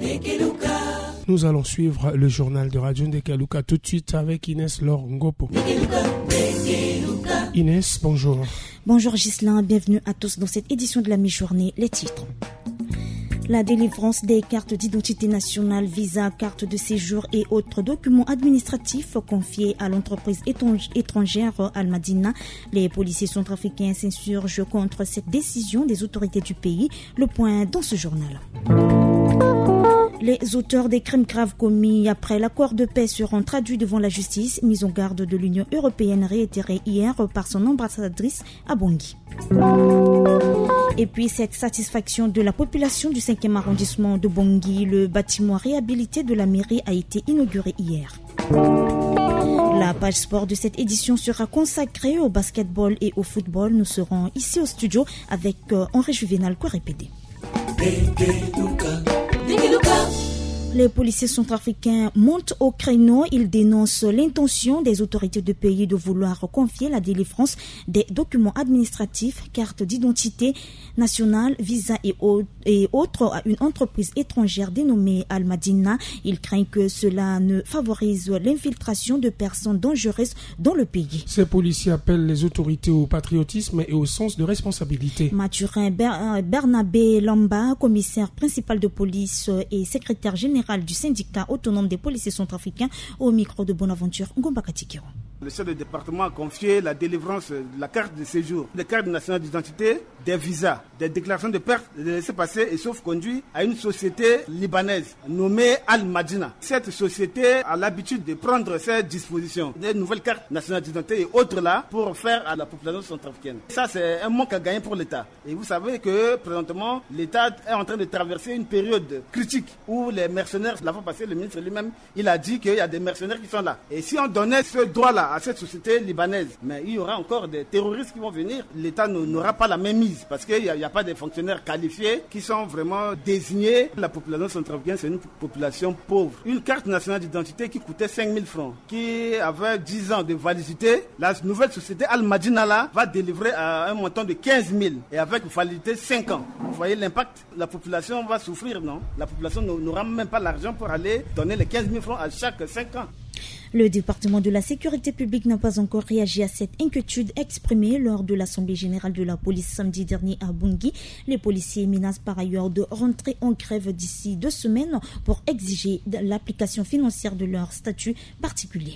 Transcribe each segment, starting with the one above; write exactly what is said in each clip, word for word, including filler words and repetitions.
Nous allons suivre le journal de Radio Ndekeluka tout de suite avec Inès Laure Ngopo. Inès, bonjour. Bonjour Ghislain, bienvenue à tous dans cette édition de la mi-journée. Les titres. La délivrance des cartes d'identité nationale, visa, cartes de séjour et autres documents administratifs confiés à l'entreprise étrangère Al Madina. Les policiers centrafricains s'insurgent contre cette décision des autorités du pays. Le point dans ce journal. Les auteurs des crimes graves commis après l'accord de paix seront traduits devant la justice, mise en garde de l'Union européenne réitérée hier par son ambassadrice à Bangui. Et puis cette satisfaction de la population du cinquième arrondissement de Bangui, le bâtiment réhabilité de la mairie a été inauguré hier. La page sport de cette édition sera consacrée au basketball et au football. Nous serons ici au studio avec euh, Henri Juvenal Korepede. Les policiers centrafricains montent au créneau. Ils dénoncent l'intention des autorités du pays de vouloir confier la délivrance des documents administratifs, cartes d'identité nationale, visa et autres à une entreprise étrangère dénommée Al Madina. Ils craignent que cela ne favorise l'infiltration de personnes dangereuses dans le pays. Ces policiers appellent les autorités au patriotisme et au sens de responsabilité. Mathurin Ber- Bernabé Lamba, commissaire principal de police et secrétaire général du syndicat autonome des policiers centrafricains, au micro de Bonaventure Ngomba Katikiro. Le chef de département a confié la délivrance de la carte de séjour, des cartes nationales d'identité, des visas, des déclarations de perte, de laissez-passer et sauf-conduit à une société libanaise nommée Al Madina. Cette société a l'habitude de prendre ces dispositions, des nouvelles cartes nationales d'identité et autres là, pour faire à la population centrafricaine. Ça, c'est un manque à gagner pour l'État. Et vous savez que présentement, l'État est en train de traverser une période critique où les mercenaires, la fois passée, le ministre lui-même, il a dit qu'il y a des mercenaires qui sont là. Et si on donnait ce droit-là à cette société libanaise, mais il y aura encore des terroristes qui vont venir. L'État n'aura pas la même mise parce qu'il n'y a, a pas de fonctionnaires qualifiés qui sont vraiment désignés. La population centrafricaine, c'est une population pauvre. Une carte nationale d'identité qui coûtait cinq mille francs, qui avait dix ans de validité, la nouvelle société Al Madina là, va délivrer à un montant de quinze mille et avec validité cinq ans. Vous voyez l'impact? La population va souffrir, non? La population n'aura même pas l'argent pour aller donner les quinze mille francs à chaque cinq ans. Le département de la sécurité publique n'a pas encore réagi à cette inquiétude exprimée lors de l'Assemblée générale de la police samedi dernier à Bangui. Les policiers menacent par ailleurs de rentrer en grève d'ici deux semaines pour exiger l'application financière de leur statut particulier.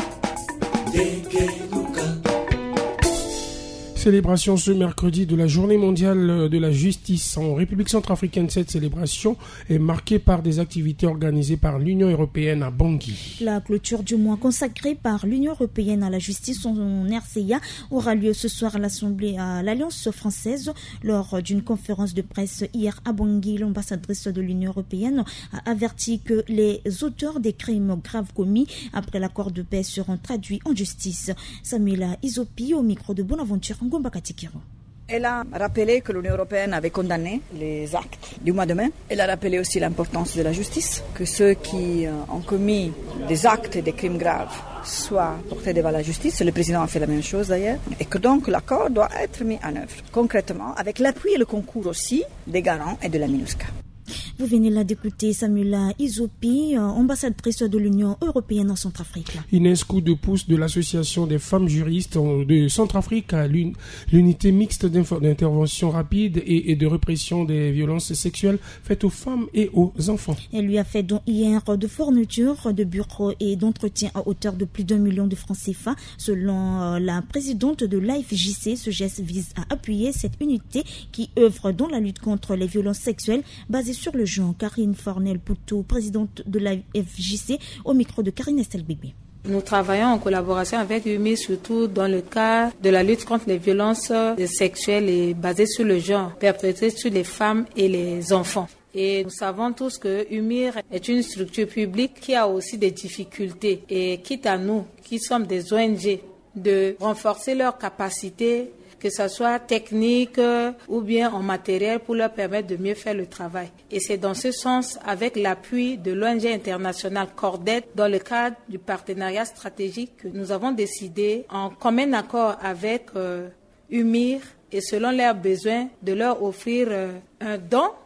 Célébration ce mercredi de la journée mondiale de la justice en République centrafricaine. Cette célébration est marquée par des activités organisées par l'Union européenne à Bangui. La clôture du mois consacrée par l'Union européenne à la justice en R C I A aura lieu ce soir à l'Assemblée à l'Alliance française. Lors d'une conférence de presse hier à Bangui, l'ambassadrice de l'Union européenne a averti que les auteurs des crimes graves commis après l'accord de paix seront traduits en justice. Samuela Isopi au micro de Bonaventure Ngomba Katikiro. Elle a rappelé que l'Union européenne avait condamné les actes du mois de mai. Elle a rappelé aussi l'importance de la justice, que ceux qui ont commis des actes et des crimes graves soient portés devant la justice. Le président a fait la même chose d'ailleurs. Et que donc l'accord doit être mis en œuvre concrètement avec l'appui et le concours aussi des garants et de la MINUSCA. Vous venez là d'écouter Samuela Isopi, ambassadrice de l'Union européenne en Centrafrique. Inès, coup de pouce de l'Association des femmes juristes de Centrafrique à l'unité mixte d'intervention rapide et de répression des violences sexuelles faites aux femmes et aux enfants. Elle lui a fait don hier de fournitures, de bureaux et d'entretien à hauteur de plus d'un million de francs C F A. Selon la présidente de l'A F J C, ce geste vise à appuyer cette unité qui œuvre dans la lutte contre les violences sexuelles basées sur le genre. Karine Fornel-Poutou, présidente de l'A F J C, au micro de Karine Estelbébé. Nous travaillons en collaboration avec U M I, surtout dans le cadre de la lutte contre les violences sexuelles et basées sur le genre, perpétrées sur les femmes et les enfants. Et nous savons tous que U M I R est une structure publique qui a aussi des difficultés. Et quitte à nous, qui sommes des O N G, de renforcer leurs capacités, que ce soit technique ou bien en matériel pour leur permettre de mieux faire le travail. Et c'est dans ce sens, avec l'appui de l'O N G internationale Cordet, dans le cadre du partenariat stratégique, que nous avons décidé, en commun accord avec euh, U M I R et selon leurs besoins, de leur offrir euh, un don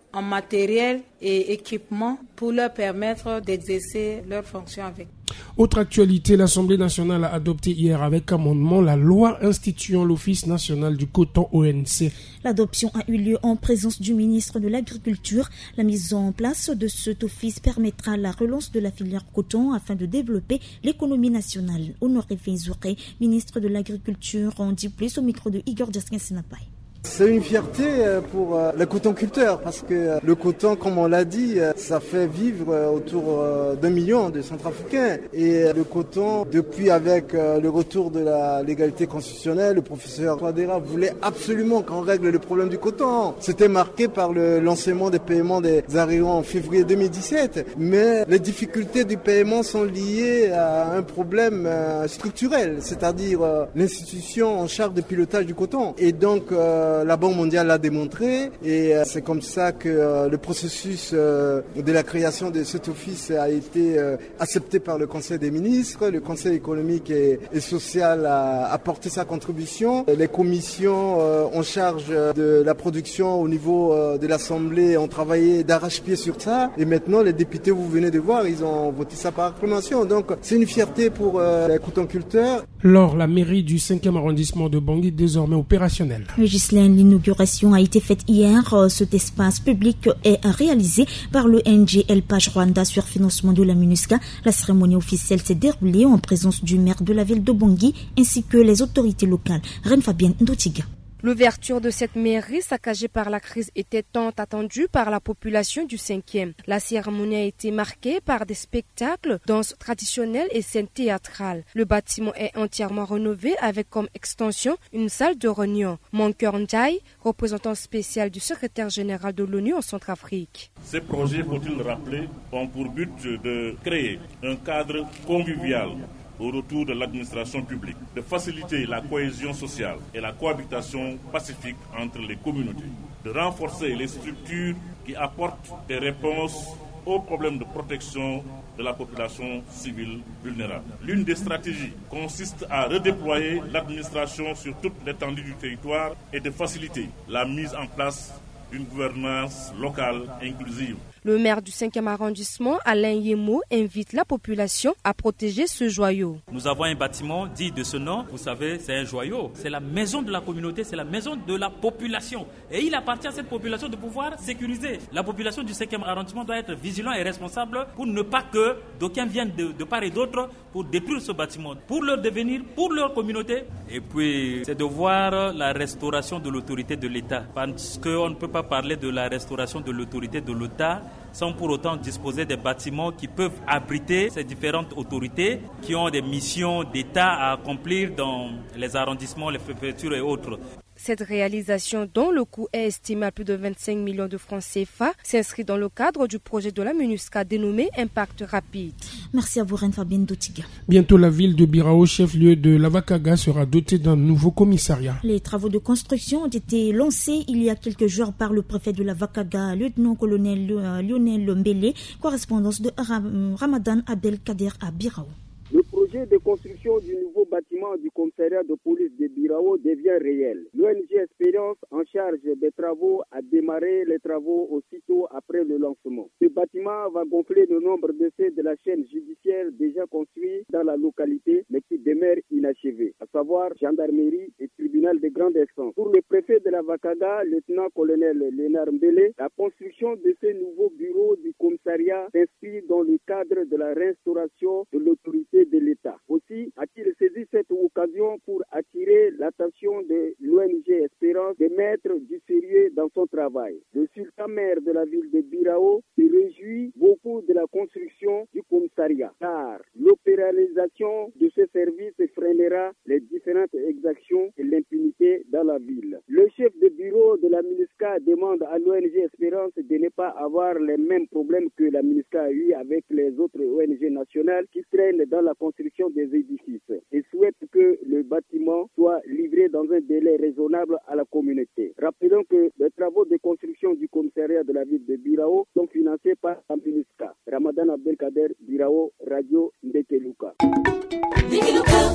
en matériel et équipement pour leur permettre d'exercer leurs fonctions avec. Autre actualité, l'Assemblée nationale a adopté hier avec amendement la loi instituant l'Office national du coton O N C. L'adoption a eu lieu en présence du ministre de l'Agriculture. La mise en place de cet office permettra la relance de la filière coton afin de développer l'économie nationale. Honoré Feinzouré, ministre de l'Agriculture, en dit plus au micro de Igor Jaskin-Senapay. C'est une fierté pour les cotonculteurs parce que le coton, comme on l'a dit, ça fait vivre autour d'un million de Centrafricains. Et le coton, depuis avec le retour de la légalité constitutionnelle, le professeur Touadéra voulait absolument qu'on règle le problème du coton. C'était marqué par le lancement des paiements des arriérés en février deux mille dix-sept. Mais les difficultés du paiement sont liées à un problème structurel, c'est-à-dire l'institution en charge du pilotage du coton. Et donc, la Banque mondiale l'a démontré et c'est comme ça que le processus de la création de cet office a été accepté par le Conseil des ministres. Le Conseil économique et social a apporté sa contribution. Les commissions en charge de la production au niveau de l'Assemblée ont travaillé d'arrache-pied sur ça et maintenant les députés, vous venez de voir, ils ont voté ça par acclamation. Donc c'est une fierté pour les cotonculteurs. Lors la mairie du cinquième arrondissement de Bangui désormais opérationnelle. L'inauguration a été faite hier. Cet espace public est réalisé par l'O N G El Page Rwanda sur financement de la MINUSCA. La cérémonie officielle s'est déroulée en présence du maire de la ville de Bangui ainsi que les autorités locales. Reine Fabienne Ndotiga. L'ouverture de cette mairie saccagée par la crise était tant attendue par la population du cinquième. La cérémonie a été marquée par des spectacles, danses traditionnelles et scènes théâtrales. Le bâtiment est entièrement rénové avec comme extension une salle de réunion. Monker Ndiaye, représentant spécial du secrétaire général de l'ONU en Centrafrique. Ces projets, faut-il le rappeler, ont pour but de créer un cadre convivial au retour de l'administration publique, de faciliter la cohésion sociale et la cohabitation pacifique entre les communautés, de renforcer les structures qui apportent des réponses aux problèmes de protection de la population civile vulnérable. L'une des stratégies consiste à redéployer l'administration sur toute l'étendue du territoire et de faciliter la mise en place d'une gouvernance locale inclusive. Le maire du cinquième arrondissement, Alain Yemo, invite la population à protéger ce joyau. Nous avons un bâtiment dit de ce nom, vous savez, c'est un joyau. C'est la maison de la communauté, c'est la maison de la population. Et il appartient à cette population de pouvoir sécuriser. La population du cinquième arrondissement doit être vigilante et responsable pour ne pas que d'aucuns viennent de, de part et d'autre pour détruire ce bâtiment, pour leur devenir, pour leur communauté. Et puis, c'est de voir la restauration de l'autorité de l'État. Parce qu'on ne peut pas parler de la restauration de l'autorité de l'État sans pour autant disposer des bâtiments qui peuvent abriter ces différentes autorités qui ont des missions d'État à accomplir dans les arrondissements, les préfectures et autres. Cette réalisation, dont le coût est estimé à plus de vingt-cinq millions de francs C F A, s'inscrit dans le cadre du projet de la MINUSCA dénommé Impact Rapide. Merci à vous, Reine Fabienne Dotiga. Bientôt, la ville de Birao, chef-lieu de l'Avakaga, sera dotée d'un nouveau commissariat. Les travaux de construction ont été lancés il y a quelques jours par le préfet de l'Avakaga, lieutenant-colonel Lionel Mbele, correspondance de Ramadan Abdelkader à Birao. Le projet de construction du nouveau bâtiment du commissariat de police de Birao devient réel. L'O N G Expérience, en charge des travaux, a démarré les travaux aussitôt après le lancement. Ce bâtiment va gonfler le nombre de ceux de la chaîne judiciaire déjà construits dans la localité, mais qui demeurent inachevés, à savoir gendarmerie et tribunal de grande instance. Pour le préfet de la Vakaga, lieutenant-colonel Lénard Mbele, la construction de ce nouveau bureau du commissariat s'inscrit dans le cadre de la restauration de l'autorité de l'État. Aussi a-t-il saisi cette occasion pour attirer l'attention de l'O N G Espérance de mettre du sérieux dans son travail. Le sultan-maire de la ville de Birao se réjouit beaucoup de la construction du commissariat, car l'opéralisation de ce service freinera les différentes exactions et l'impunité dans la ville. Le chef de bureau de la MINUSCA demande à l'O N G Espérance de ne pas avoir les mêmes problèmes que la MINUSCA a eu avec les autres O N G nationales qui traînent dans la construction des édifices et souhaite que le bâtiment soit livré dans un délai raisonnable à la communauté. Rappelons que les travaux de construction du commissariat de la ville de Birao sont financés par la MINUSCA. Ramadan Abdelkader, Birao, Radio Ndekeluka.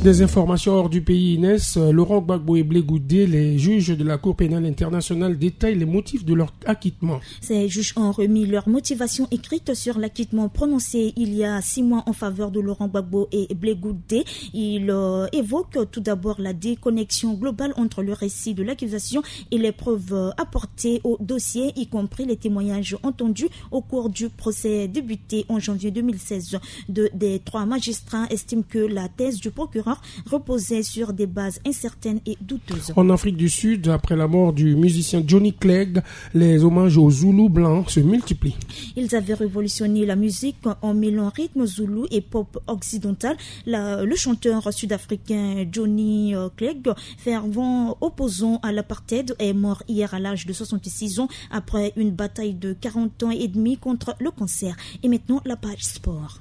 Des informations hors du pays, Inès. Laurent Gbagbo et Blé Goudé, les juges de la Cour pénale internationale, détaillent les motifs de leur acquittement. Ces juges ont remis leur motivation écrite sur l'acquittement prononcé il y a six mois en faveur de Laurent Gbagbo et Blé Goudé. Ils euh, évoquent tout d'abord la déconnexion globale entre le récit de l'accusation et les preuves apportées au dossier, y compris les témoignages entendus au cours du procès débuté en janvier deux mille seize. Deux des trois magistrats estiment que la thèse du procureur reposait sur des bases incertaines et douteuses. En Afrique du Sud, après la mort du musicien Johnny Clegg, les hommages aux Zoulous blancs se multiplient. Ils avaient révolutionné la musique en mêlant rythme zoulou et pop occidental. La, le chanteur sud-africain Johnny Clegg, fervent opposant à l'apartheid, est mort hier à l'âge de soixante-six ans après une bataille de quarante ans et demi contre le cancer. Et maintenant, la page sport.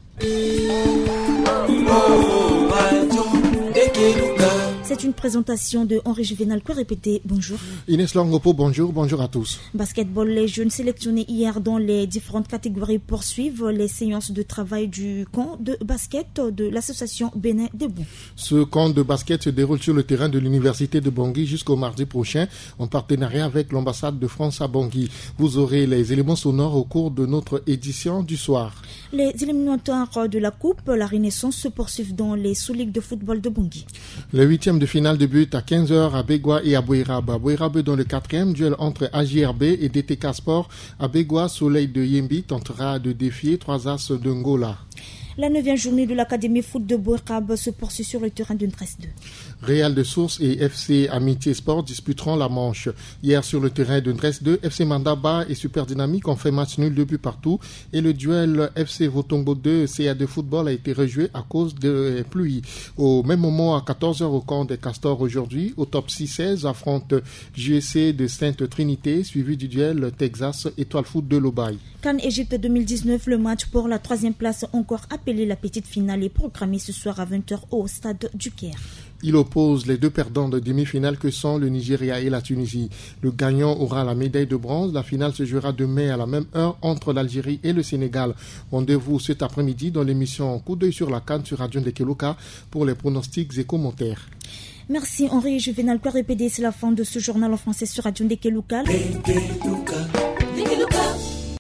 C'est une présentation de Henri Juvenal. Quoi répéter? Bonjour. Inès Longopo, bonjour, bonjour à tous. Basketball, les jeunes sélectionnés hier dans les différentes catégories poursuivent les séances de travail du camp de basket de l'association Bénin Debout. Ce camp de basket se déroule sur le terrain de l'université de Bangui jusqu'au mardi prochain en partenariat avec l'ambassade de France à Bangui. Vous aurez les éléments sonores au cours de notre édition du soir. Les éliminatoires de la Coupe, la Renaissance, se poursuivent dans les sous-ligues de football de Bangui. Le huitième de finale débute à quinze heures à Bégoua et à Bouérab. Bouérab dans le quatrième duel entre A J R B et D T K Sport. À Bégoua, Soleil de Yembi tentera de défier trois as de Ngola. La neuvième journée de l'Académie foot de Bouérab se poursuit sur le terrain d'une Dresse deux. Real de Source et F C Amitié Sport disputeront la manche. Hier sur le terrain de Dresse deux, F C Mandaba et Super Dynamique ont fait match nul deux buts partout et le duel F C Votongo deux C A deux Football a été rejoué à cause de pluie. Au même moment à quatorze heures au camp des Castors aujourd'hui, au top six seize affronte J S C de Sainte Trinité suivi du duel Texas Étoile Foot de Lobaye. CAN Égypte deux mille dix-neuf, le match pour la troisième place encore appelé la petite finale est programmée ce soir à vingt heures au stade du Caire. Il oppose les deux perdants de demi-finale que sont le Nigeria et la Tunisie. Le gagnant aura la médaille de bronze. La finale se jouera demain à la même heure entre l'Algérie et le Sénégal. Rendez-vous cet après-midi dans l'émission Coup d'œil sur la CAN sur Radio Ndekeluka pour les pronostics et commentaires. Merci Henri Juvenal. Quoi répéter, c'est la fin de ce journal en français sur Radio Ndekeluka.